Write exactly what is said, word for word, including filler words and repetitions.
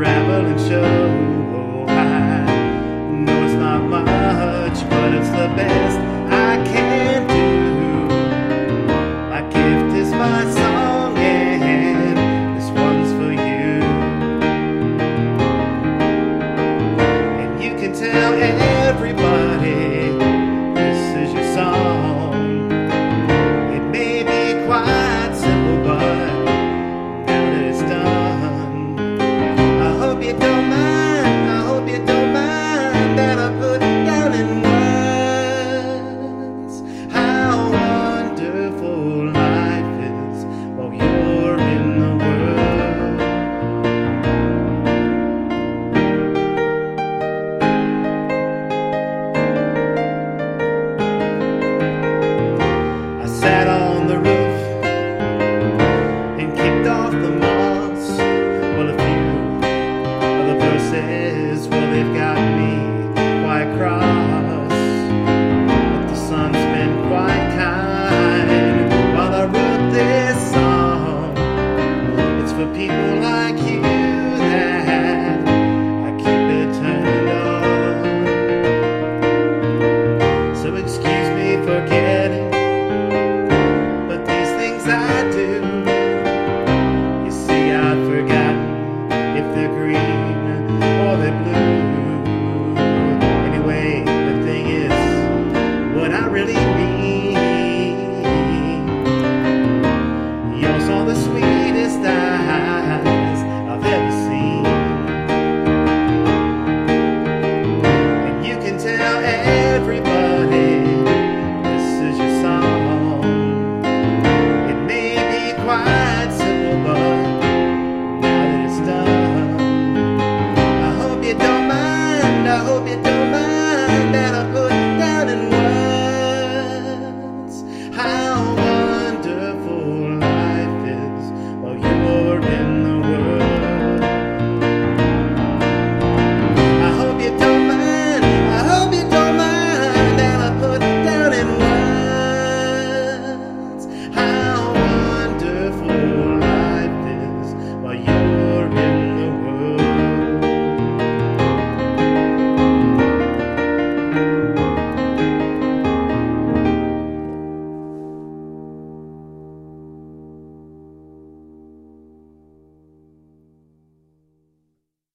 traveling show. I know it's not much, but it's the best I can do. My gift is my song, and this one's for you. And you can tell everybody this is your song. It may be quite simple, but now that it's done, I hope you don't